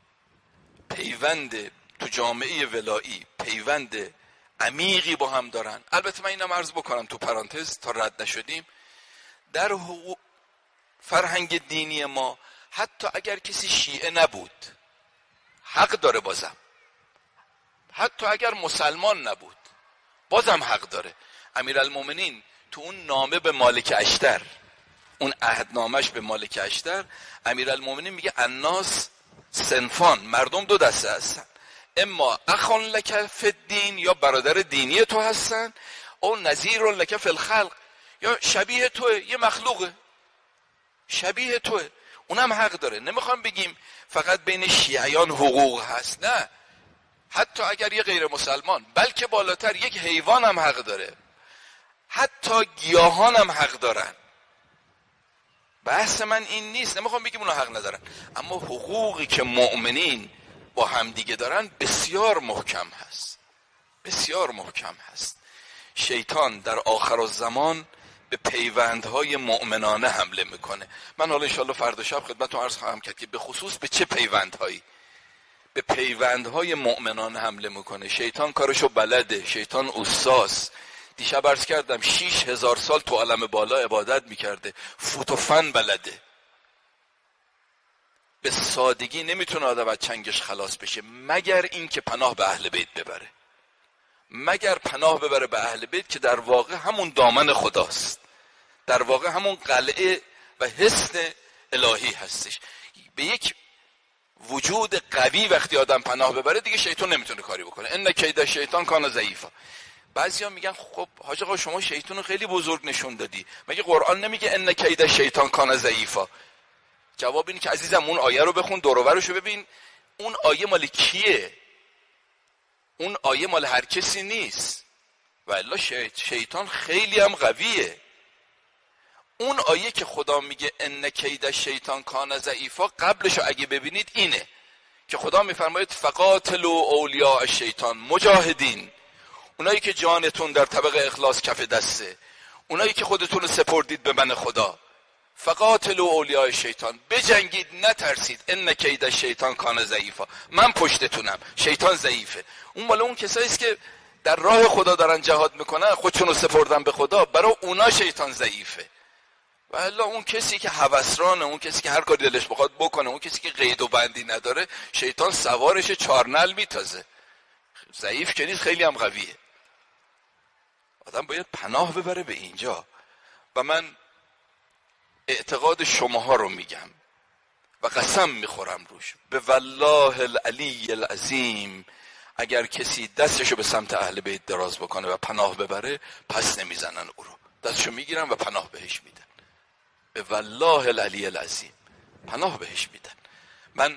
پیوند تو جامعه ولایی، پیوند عمیقی با هم دارن. البته من اینم عرض بکنم تو پرانتز تا رد نشدیم، در فرهنگ دینی ما حتی اگر کسی شیعه نبود حق داره، بازم حتی اگر مسلمان نبود بازم حق داره. امیرالمومنین تو اون نامه به مالک اشتر، اون عهدنامش به مالک اشتر، امیرالمومنین میگه الناس صنفان، مردم دو دسته هستن، اما اخون لک فی الدین، یا برادر دینی تو هستن، او نظیر لک فی الخلق، یا شبیه توه، یه مخلوقه شبیه توه، اونم حق داره. نمیخوام بگیم فقط بین شیعیان حقوق هست، نه، حتی اگر یه غیر مسلمان، بلکه بالاتر یک حیوان هم حق داره، حتی گیاهان هم حق دارن. بحث من این نیست، نمیخوام بگیم اونا حق ندارن، اما حقوقی که مؤمنین با همدیگه دارن بسیار محکم هست، بسیار محکم هست. شیطان در آخر الزمان به پیوندهای مؤمنانه حمله میکنه. من حالا انشاءالله فردا شب خدمتتون عرض خواهم کرد که به خصوص به چه پیوندهایی. به پیوندهای مؤمنانه حمله میکنه. شیطان کارشو بلده، شیطان اوستاس. دیشب عرض کردم 6000 سال تو عالم بالا عبادت میکرده، فوت و فن بلده. به سادگی نمیتونه آدم از چنگش خلاص بشه مگر این که پناه به اهل بیت ببره، مگر پناه ببره به اهل بیت که در واقع همون دامن خداست، در واقع همون قلعه و حصن الهی هستش. به یک وجود قوی وقتی آدم پناه ببره دیگه شیطان نمیتونه کاری بکنه. ان کید شیطان کان ضعیفا. بعضیا میگن خب حاج آقا شما شیطان رو خیلی بزرگ نشون دادی، مگه قرآن نمیگه ان کید شیطان کان ضعیفا؟ جواب اینه که عزیزم اون آیه رو بخون، دور و برشو ببین. اون آیه مال کیه؟ اون آیه مال هر کسی نیست، والا شیطان خیلی هم قویه. اون آیه که خدا میگه ان کید شیطان کان ضعیفا، قبلشو اگه ببینید اینه که خدا میفرماید فقاتلوا اولیاء الشیطان، مجاهدین، اونایی که جانتون در طبق اخلاص کف دسته، اونایی که خودتون رو سپردید به من خدا، فقاتلوا اولیاء الشیطان، بجنگید نترسید، ان کید شیطان کان ضعیفا، من پشتتونم، شیطان ضعیفه. اون مال اون کسایی است که در راه خدا دارن جهاد میکنن، خودشون رو سپردن به خدا، برای اونا شیطان ضعیفه. و الا اون کسی که هوسرانه، اون کسی که هر کاری دلش بخواد بکنه، اون کسی که قید و بندی نداره، شیطان سوارش چارنل میتازه. ضعیف که نیست، خیلی هم قویه. آدم باید پناه ببره به اینجا. و من اعتقاد شماها رو میگم و قسم میخورم روش، به والله العلی العظیم، اگر کسی دستشو به سمت اهل بیت دراز بکنه و پناه ببره، پس نمیزنن او رو، دستشو میگیرن و پناه بهش میدن. به والله العلی العظیم پناه بهش میدن. من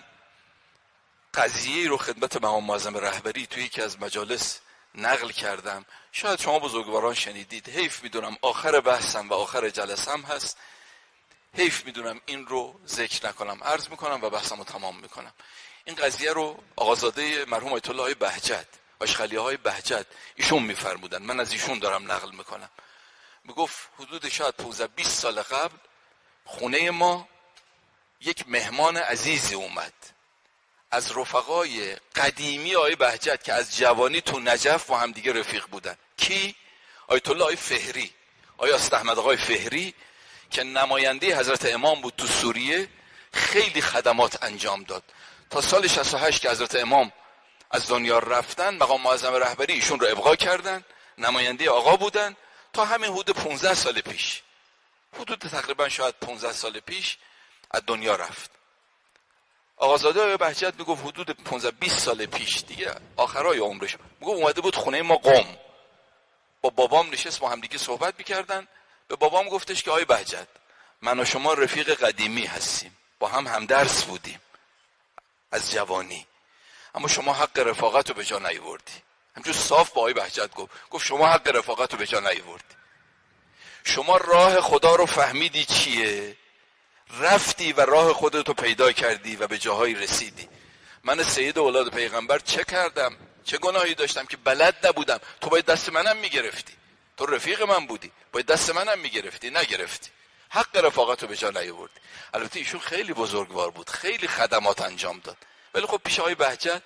قضیه رو خدمت مقام معظم رهبری توی یکی از مجالس نقل کردم، شاید شما بزرگواران شنیدید. حیف میدونم آخر بحثم و آخر جلسم هست، حیف میدونم این رو ذکر نکنم. عرض میکنم و بحثم رو تمام میکنم. این قضیه رو آقازاده مرحوم آیت الله بهجت، آشخلیهای بهجت، ایشون میفرمودن، من از ایشون دارم نقل میکنم. میگفت حدود شاید 15-20 سال قبل خونه ما یک مهمان عزیزی اومد از رفقای قدیمی آقای بهجت که از جوانی تو نجف با هم دیگه رفیق بودن. کی؟ آیت الله فهری، آقای استاد احمد آقای فهری که نماینده حضرت امام بود تو سوریه، خیلی خدمات انجام داد. تا سال 68 که حضرت امام از دنیا رفتن، مقام معظم رهبری ایشون رو ابقا کردن، نماینده آقا بودن تا همین حدود 15 سال پیش، حدود تقریبا شاید 15 سال پیش از دنیا رفت. آقازاده آقای بهجت میگفت حدود 15-20 سال پیش دیگه، آخرای عمرش، میگفت اومده بود خونه ما قم، با بابام نشست با هم دیگه صحبت میکردن. به بابام گفتش که آقای بهجت، من و شما رفیق قدیمی هستیم، با هم همدرس بودیم از جوانی، اما شما حق رفاقت رو به جا نیاوردی. همچون صاف با آقای بهجت گفت شما حق رفاقت رو به جا نیاوردی. شما راه خدا رو فهمیدی چیه، رفتی و راه خودت رو پیدا کردی و به جاهایی رسیدی. من سید اولاد پیغمبر چه کردم، چه گناهی داشتم که بلد نبودم؟ تو باید دست منم میگرفتی، تو رفیق من بودی، باید دست منم میگرفتی، نگرفتی، حق رفاقت رو به جا نیاوردی. البته ایشون خیلی بزرگوار بود، خیلی خدمات انجام داد، ولی خب پیش آقای بهجت،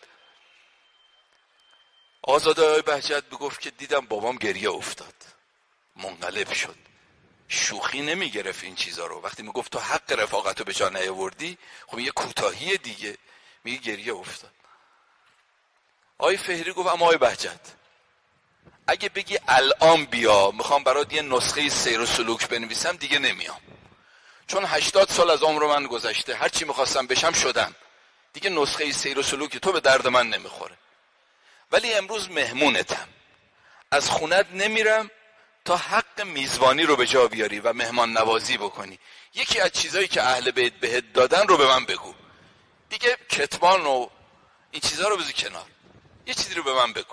آزاده آقای بهجت بگفت که دیدم بابام گریه افتاد، منقلب شد، شوخی نمی گرفت این چیزا رو. وقتی می گفت تو حق رفاقت رو به جا نیاوردی، خب یه کوتاهی دیگه، میگه گریه افتاد. آقای فهری گفت اما آقای بهجت، اگه بگی الان بیا میخوام برات یه نسخه سیر و سلوک بنویسم، دیگه نمیام، چون 80 سال از عمر من گذشته، هرچی میخواستم بشم شدم، دیگه نسخه سیر و سلوک تو به درد من نمیخوره، ولی امروز مهمونتم، از خونت نمیرم تا حق میزبانی رو به جا بیاری و مهمان نوازی بکنی. یکی از چیزایی که اهل بیت بهت دادن رو به من بگو. دیگه کتمان و این چیزا رو بذار کنار، یه چیزی رو به من بگو.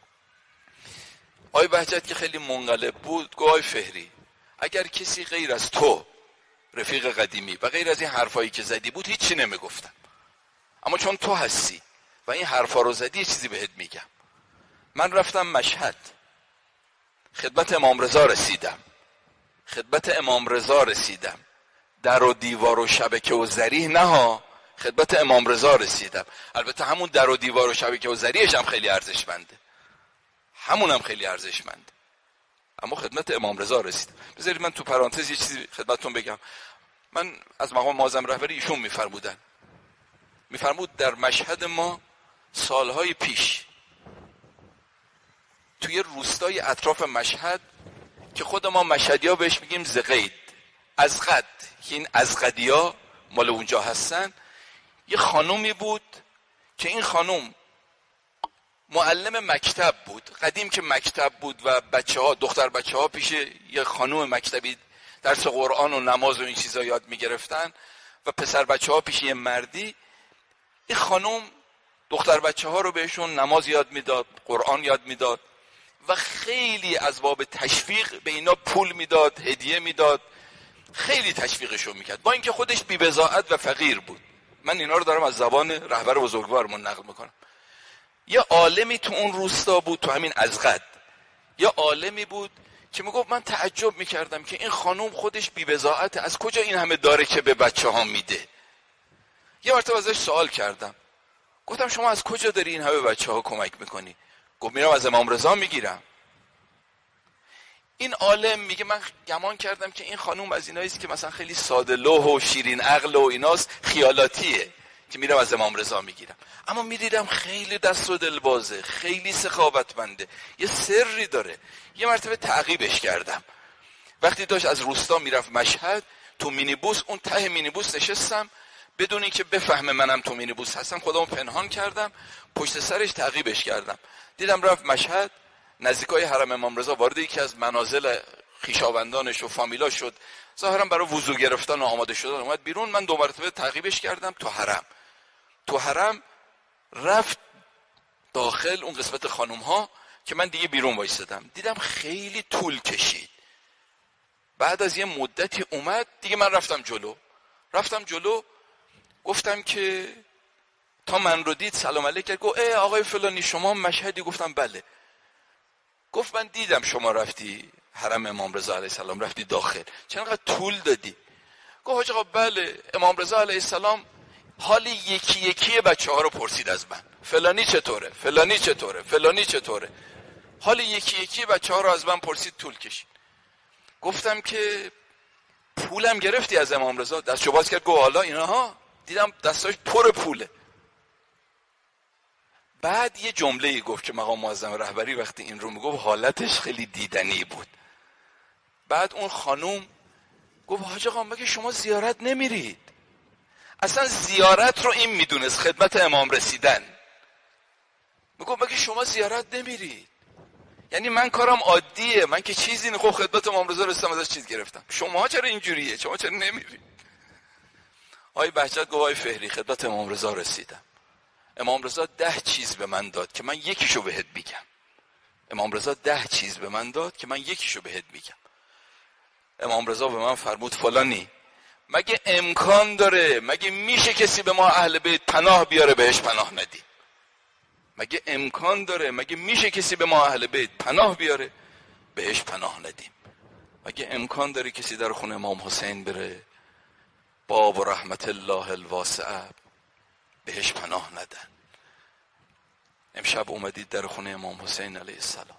آقای بهجت که خیلی منقلب بود گفت آقای فهری، اگر کسی غیر از تو رفیق قدیمی و غیر از این حرفایی که زدی بود هیچی نمیگفتم، اما چون تو هستی و این حرفا رو زدی یه چیزی بهت میگم. من رفتم مشهد، خدمت امام رضا رسیدم، در و دیوار و شبکه و ذریح نه ها، خدمت امام رضا رسیدم. البته همون در و دیوار و شبکه و ذریحش هم خیلی ارزشمنده، همونم خیلی ارزشمنده، اما خدمت امام رضا رسیدم. بذارید من تو پرانتز یه چیزی خدمتتون بگم. من از مقام معظم رهبری ایشون میفرمود در مشهد ما سالهای پیش توی روستای اطراف مشهد که خود ما مشهدی‌ها بهش میگیم زقید، ازقد، که این ازقدی‌ها مال اونجا هستن، یه خانومی بود که این خانوم معلم مکتب بود. قدیم که مکتب بود و دختر بچه ها پیش یه خانوم مکتبی درس قرآن و نماز و این چیزا یاد میگرفتن و پسر بچه ها پیش یه مردی، این خانوم دختر بچه ها رو بهشون نماز یاد میداد، قرآن یاد میداد و خیلی از باب تشویق به اینا پول میداد، هدیه میداد، خیلی تشویقشون میکرد، با اینکه خودش بی‌بضاعت و فقیر بود. من اینا رو دارم از زبان رهبر بزرگوارمون نقل میکنم. یه عالمی تو اون روستا بود، تو همین ازقد یه عالمی بود که میگفت من تعجب میکردم که این خانوم خودش بی‌بضاعت، از کجا این همه داره که به بچه ها میده. یه مرتبه ازش سوال کردم، گفتم شما از کجا داری این همه بچه ها کمک میکنی؟ گفت میرم از امام رضا میگیرم. این عالم میگه من گمان کردم که این خانوم از ایناییست که مثلا خیلی ساده لوح و شیرین عقل و ایناست، خیالاتیه که میرم از امام رضا میگیرم، اما میدیدم خیلی دست و دل بازه، خیلی سخاوتمنده، یه سری داره. یه مرتبه تعقیبش کردم، وقتی داشت از روستا میرفت مشهد، تو مینیبوس، اون ته مینیبوس نشستم، بدون اینکه بفهمه منم تو مینیبوس هستم خودمو پنهان کردم، پشت سرش تعقیبش کردم. دیدم رفت مشهد، نزدیکای حرم امام رضا وارد یکی از منازل خویشاوندانش و فامیلا شد، ظاهرا برای وضو گرفتن و آماده شدن اومد بیرون. من دو مرتبه تعقیبش کردم تو حرم رفت داخل اون قسمت خانوم ها که من دیگه بیرون وایسادم. دیدم خیلی طول کشید. بعد از یه مدتی اومد دیگه، من رفتم جلو گفتم که تا من رو دید سلام علیک کرد، گفت آقای فلانی شما مشهدی؟ گفتم بله. گفت من دیدم شما رفتی حرم امام رضا علیه السلام، رفتی داخل، چقدر طول دادی؟ گفت حاج آقا بله، امام رضا علیه السلام حال یکی یکی بچه ها رو پرسید از من، فلانی چطوره، فلانی چطوره، فلانی چطوره، حال یکی یکی بچه ها رو از من پرسید، طول کشید. گفتم که پولم گرفتی از امام رضا؟ دستشو باز کرد گفت حالا اینها، دیدم دستاش پر پوله. بعد یه جمله‌ای گفت که مقام معظم رهبری وقتی این رو میگفت حالتش خیلی دیدنی بود. بعد اون خانوم گفت حاج آقا مگه شما زیارت نمیرید؟ اصلا زیارت رو این میدونست، خدمت امام رسیدن. میگفت مگه شما زیارت نمیرید؟ یعنی من کارم عادیه، من که چیزی نه، خب خدمت امام رضا رسیدم ازش چیز گرفتم، شما چرا اینجوریه، شما چرا نمیرید؟ آقای بهجت گفت آقای فهری خدمت امام رضا رسیدم، امام رضا 10 چیز به من داد که من یکیشو بهت میگم. امام رضا 10 چیز به من داد که من یکیشو بهت میگم. امام رضا به من فرمود فلانی، مگه امکان داره، مگه میشه کسی به ما اهل بیت پناه بیاره بهش پناه ندیم؟ مگه امکان داره، مگه میشه کسی به ما اهل بیت پناه بیاره بهش پناه ندیم؟ مگه امکان داره کسی در خونه امام حسین بره، باب و رحمت الله الواسعه، بهش پناه ندن؟ امشب اومدید در خونه امام حسین علیه السلام.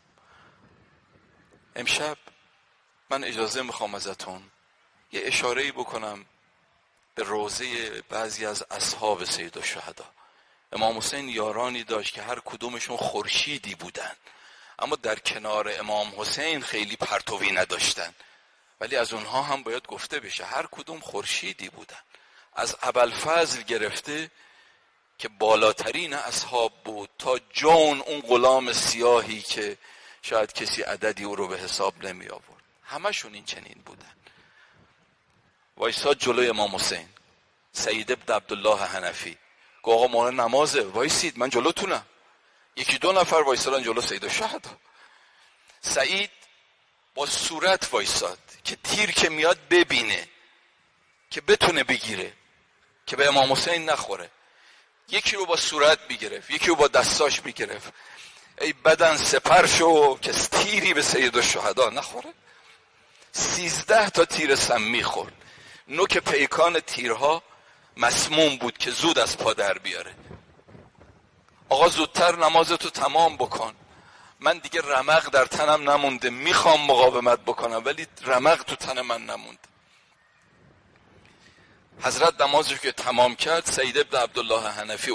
امشب من اجازه میخوام ازتون یه اشاره‌ای بکنم به روضه بعضی از اصحاب سید الشهدا. امام حسین یارانی داشت که هر کدومشون خورشیدی بودن، اما در کنار امام حسین خیلی پرتوی نداشتن، ولی از اونها هم باید گفته بشه هر کدوم خورشیدی بودن. از ابوالفضل گرفته که بالاترین اصحاب بود تا جون اون غلام سیاهی که شاید کسی عددی او رو به حساب نمی آورد. همشون این چنین بودن. وایساد جلوی امام حسین. سعید ابن عبدالله حنفی گفت آقا مولا نمازه، وایسید من جلوتونم. یکی دو نفر وایسادن جلو سید الشهدا. سعید با صورت وایساد که تیر که میاد ببینه، که بتونه بگیره، که به امام حسین نخوره. یکی رو با صورت میگرفت، یکی رو با دستاش میگرفت. ای بدن سپر شو که تیری به سید الشهدا نخوره. 13 تا تیر سمی خورد. نوک پیکان تیرها مسموم بود که زود از پا در بیاره. آقا زودتر نمازتو تمام بکن، من دیگه رمق در تنم نمونده، میخوام مقاومت بکنم ولی رمق تو تن من نمونده. حضرت نمازش که تمام کرد، سعید ابن عبدالله حنفی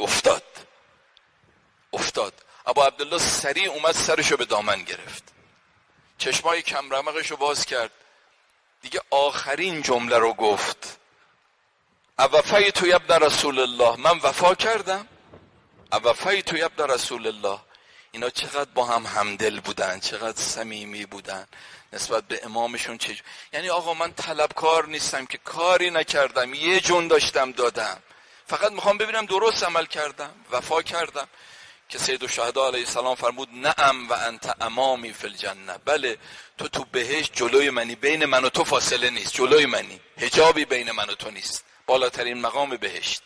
افتاد. ابا عبدالله سریع اومد سرشو به دامن گرفت، چشمای کم رمقشو باز کرد، دیگه آخرین جمله رو گفت: اوفیت ابن رسول الله، من وفا کردم. اوفیت ابن رسول الله. اینا چقدر با هم همدل بودن، چقدر صمیمی بودن نسبت به امامشون. یعنی آقا من طلبکار نیستم که کاری نکردم، یه جون داشتم دادم، فقط میخوام ببینم درست عمل کردم، وفا کردم. که سید الشهدا علیه السلام فرمود: نعم و انت امامی فی الجنه. بله تو بهشت جلوی منی، بین من و تو فاصله نیست، جلوی منی، حجابی بین من و تو نیست، بالاترین مقام بهشت.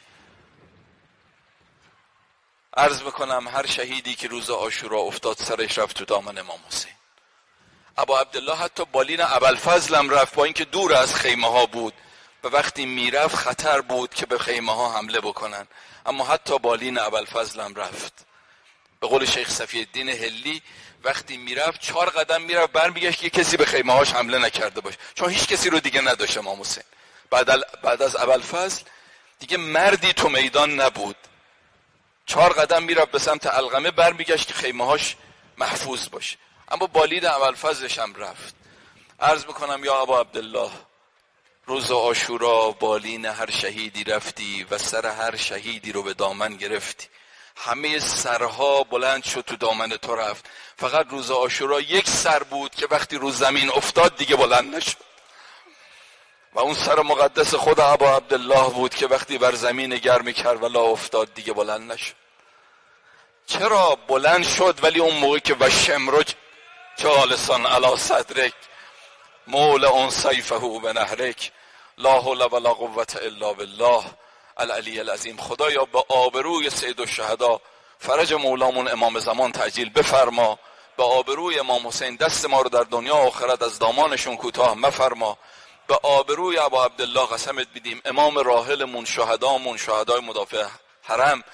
عرض میکنم هر شهیدی که روز عاشورا افتاد سرش رفت تو دامن امام حسین. ابا عبدالله حتی بالین ابوالفضل هم رفت، با اینکه دور از خیمه ها بود و وقتی میرفت خطر بود که به خیمه ها حمله بکنن، اما حتی بالین ابوالفضل هم رفت. به قول شیخ صفی الدین هلی وقتی میرفت 4 قدم میرفت برمیگشت که کسی به خیمه هاش حمله نکرده باشه، چون هیچ کسی رو دیگه نداشت امام حسین. بعد از ابوالفضل دیگه مردی تو میدان نبود. 4 قدم میرفت به سمت علقمه، برمیگشت که خیمه هاش محفوظ باشه، اما بالین ابوالفضلش هم رفت. عرض میکنم یا ابا عبدالله، روز عاشورا بالین هر شهیدی رفتی و سر هر شهیدی رو به دامن گرفتی، همه سرها بلند شد تو دامن تو رفت. فقط روز عاشورا یک سر بود که وقتی رو زمین افتاد دیگه بلند نشد، و اون سر مقدس خود ابا عبدالله بود که وقتی بر زمین گرم کربلا افتاد دیگه بلند نشد. چرا بلند شد ولی اون موقع که و شمرج جالسان علی صدرک مولع سیفه بنهرک لا حول ولا قوة الا بالله العلی العظیم. خدایا به آبروی سید الشهدا فرج مولامون امام زمان تعجیل بفرما، به آبروی امام حسین دست ما رو در دنیا و آخرت از دامانشون کوتاه مفرما، به آبروی ابا عبدالله قسمت میدیم امام راحلمون، شهدامون، شهدای مدافع حرم،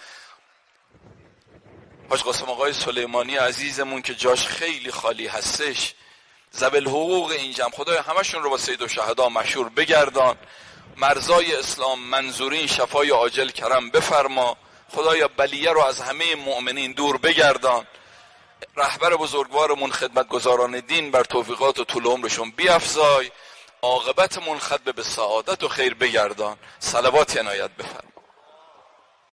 حاج قاسم آقای سلیمانی عزیزمون که جاش خیلی خالی هستش، ذوی حقوق این جمع، خدایا همشون رو با سید الشهدا مشهور بگردان. مرزای اسلام منظورین شفای عاجل کرم بفرما. خدایا بلیه رو از همه مؤمنین دور بگردان. رهبر بزرگوارمون خدمتگزاران دین بر توفیقات و طول عمرشون بیفزای. عاقبتمون ختم به سعادت و خیر بگردان. صلوات عنایت بفرما.